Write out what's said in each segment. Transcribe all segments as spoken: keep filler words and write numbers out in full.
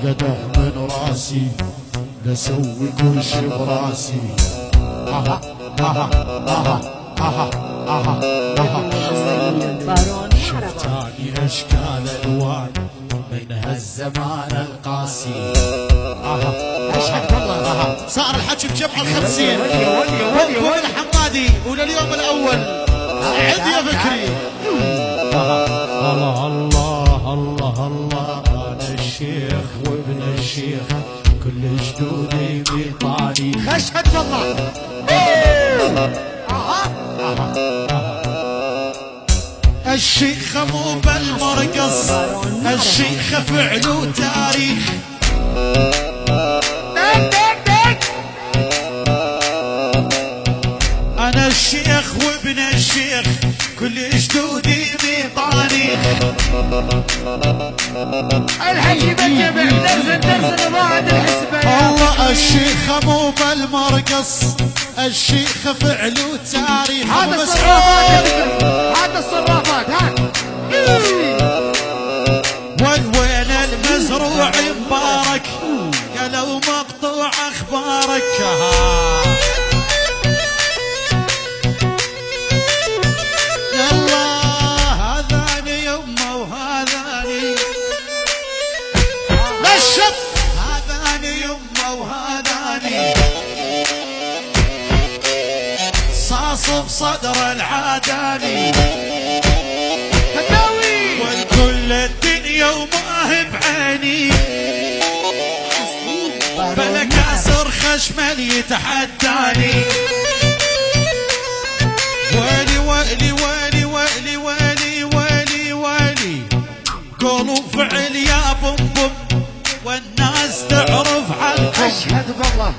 بدع من راسي لسوي كل شي براسي. اها اها اها اها اها اها شفتاني اشكال الوان منها الزمان القاسي. اها اشهد والله اها صار الحكي بجمع الخمسين. ومن الحمادي ولليوم الاول عد يا فكري. الله الله الله الله انا الشيخ وابن الشيخ كل جدودي بيطاني. اشهد والله الشيخ مو بالمرقص الشيخ فعله تاريخ. انا الشيخ وابن الشيخ كل جدودي بطانيخ. الحكي بالجمع درس الدرس ضاعت الحسبة. الله الشيخ مو بالمرقص الشيخ فعله تاريخ. هذا الصرافات هذا الصرافات ها. وين المزروع مبارك قالوا مقطوع اخبارك. يلا هذاني يمه وهذاني نشف هذاني يمه وهذاني صاص بصدر العاداني. والكل الدنيا وما بعيني بلا كاسر خشمل يتحداني. ويلي ويلي ويلي ويلي ويلي ويلي ويلي قولوا فعل يا بوم بوم والناس تعرف عنكم. اشهد بالله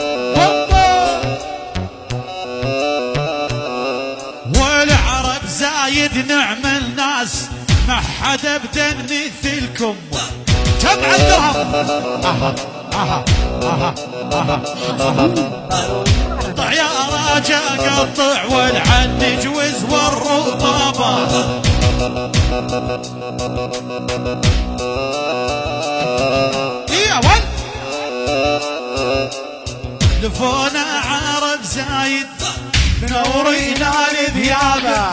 والعرب زايد نعم الناس ما حدا ابدا مثلكم. جمع الذهب اها اها اها اها قطع يا راجا قطع والعنج وز والرطابة. يا ول لفونا عرب زايد منورينا لذيابه.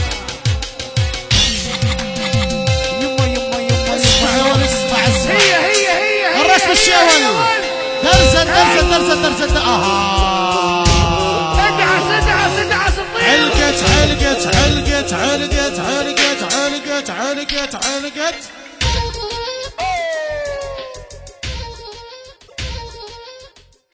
يما يما يما اسمع يا ول اسمع اسمع هي هي هي الرسم الشاول درسا درسا درسا درسا. اها سدعة سدعة سدعة سطير. علقت علقت علقت علقت علقت علقت علقت علقت